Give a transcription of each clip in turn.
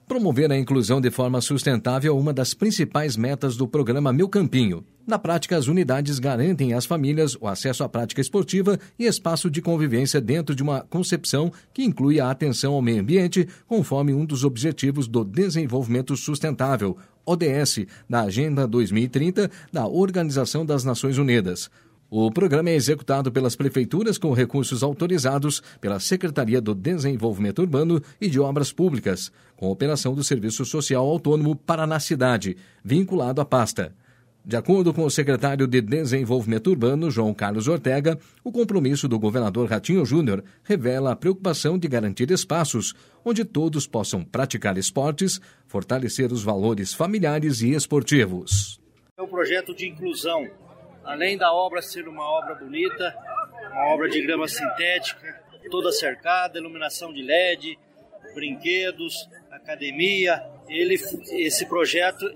Promover a inclusão de forma sustentável é uma das principais metas do programa Meu Campinho. Na prática, as unidades garantem às famílias o acesso à prática esportiva e espaço de convivência dentro de uma concepção que inclui a atenção ao meio ambiente, conforme um dos objetivos do Desenvolvimento Sustentável, ODS, da Agenda 2030 da Organização das Nações Unidas. O programa é executado pelas prefeituras com recursos autorizados pela Secretaria do Desenvolvimento Urbano e de Obras Públicas, com operação do Serviço Social Autônomo Paraná Cidade, vinculado à pasta. De acordo com o secretário de Desenvolvimento Urbano, João Carlos Ortega, o compromisso do governador Ratinho Júnior revela a preocupação de garantir espaços onde todos possam praticar esportes, fortalecer os valores familiares e esportivos. É um projeto de inclusão. Além da obra ser uma obra bonita, uma obra de grama sintética, toda cercada, iluminação de LED, brinquedos, academia, esse projeto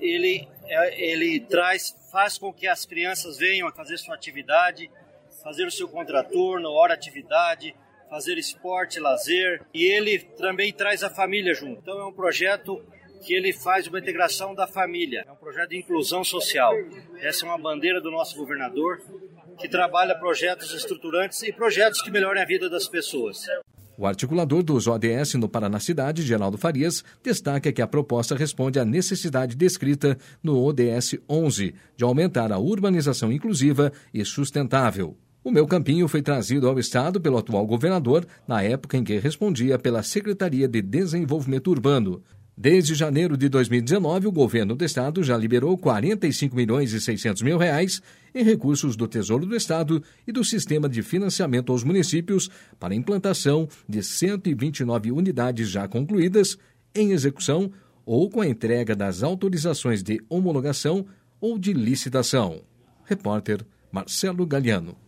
faz com que as crianças venham a fazer sua atividade, fazer o seu contraturno, hora atividade, fazer esporte, lazer, e ele também traz a família junto. Então é um projeto que ele faz uma integração da família. É um projeto de inclusão social. Essa é uma bandeira do nosso governador, que trabalha projetos estruturantes e projetos que melhorem a vida das pessoas. O articulador dos ODS no Paraná Cidade, Geraldo Farias, destaca que a proposta responde à necessidade descrita no ODS 11, de aumentar a urbanização inclusiva e sustentável. O Meu Campinho foi trazido ao Estado pelo atual governador, na época em que respondia pela Secretaria de Desenvolvimento Urbano. Desde janeiro de 2019, o governo do estado já liberou R$45.600.000 em recursos do Tesouro do Estado e do Sistema de Financiamento aos Municípios para a implantação de 129 unidades já concluídas, em execução ou com a entrega das autorizações de homologação ou de licitação. Repórter Marcelo Galiano.